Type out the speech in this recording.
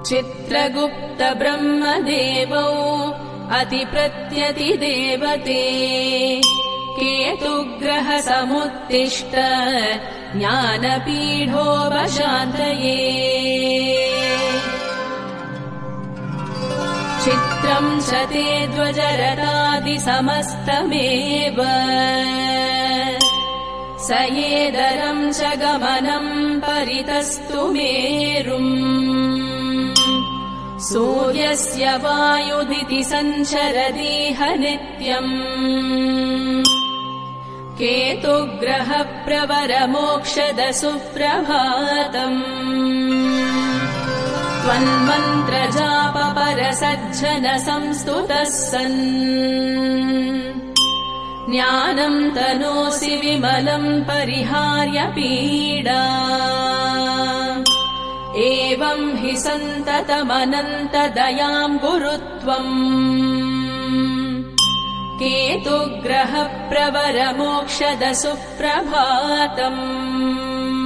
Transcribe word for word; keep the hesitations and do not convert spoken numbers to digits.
चित्रगुप्त ब्रह्मदेवौ अतिप्रत्यतिदेवते केतुग्रह समुत्तिष्ठ ज्ञानपीठोपशान्तये चित्रम् च ते ध्वजरथादिसमस्तमेव स येदरम् च गमनम् परितस्तु मेरुम् सूर्यस्य वायुदिति सञ्चरदीह नित्यम् केतुग्रह प्रवरमोक्षद सुप्रभातम् त्वन्मन्त्रजापपरसज्जन संस्तुतः सन् ज्ञानम् तनोसि विमलम् परिहार्य पीडा एवम् हि सन्ततमनन्तदयाम् कुरु त्वम् केतुग्रह प्रवर मोक्षद सुप्रभातम्।